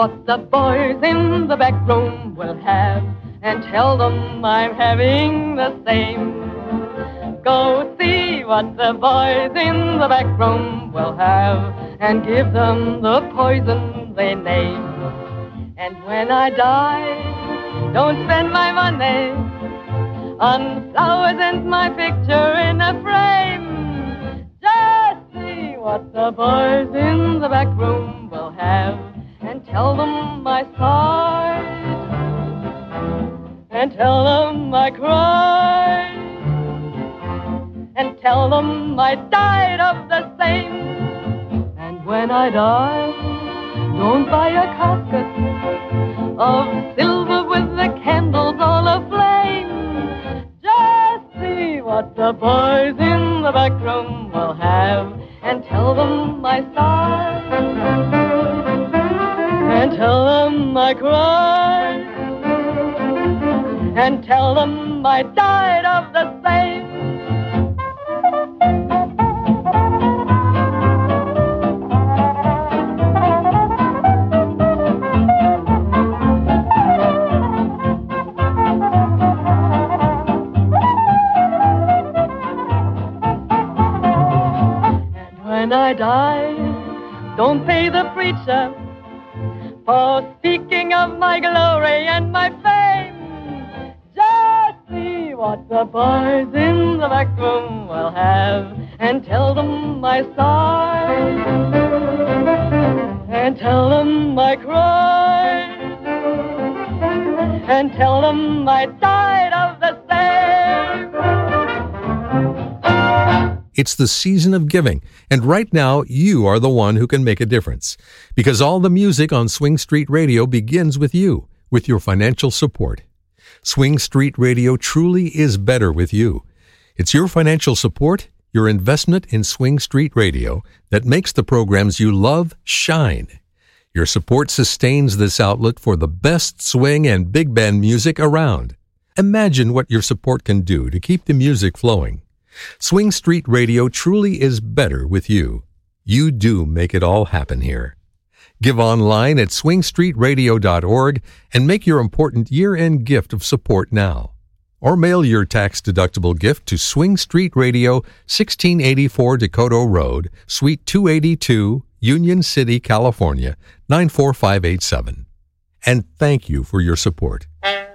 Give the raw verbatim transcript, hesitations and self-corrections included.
what the boys in the back room will have, and tell them I'm having the same. Go see what the boys in the back room will have, and give them the poison they name. And when I die, don't spend my money on flowers and my picture in a frame. Just see what the boys in the back room will have, and tell them I sighed, and tell them I cried, and tell them I died of the same. And when I die, don't buy a casket of silver with the candles all aflame. Just see what the boys in the back room will have, and tell them I sighed, and tell them I cried, and tell them I died of the same. When I die, don't pay the preacher for speaking of my glory and my fame. Just see what the boys in the back room will have, and tell them I sighed, and tell them I cried, and tell them I died of the same. It's the season of giving, and right now you are the one who can make a difference, because all the music on Swing Street Radio begins with you, with your financial support. Swing Street Radio truly is better with you. It's your financial support, your investment in Swing Street Radio, that makes the programs you love shine. Your support sustains this outlet for the best swing and big band music around. Imagine what your support can do to keep the music flowing. Swing Street Radio truly is better with you. You do make it all happen here. Give online at swing street radio dot org and make your important year-end gift of support now. Or mail your tax-deductible gift to Swing Street Radio, sixteen eighty-four Dakota Road, Suite two eighty-two, Union City, California, nine four five eight seven. And thank you for your support.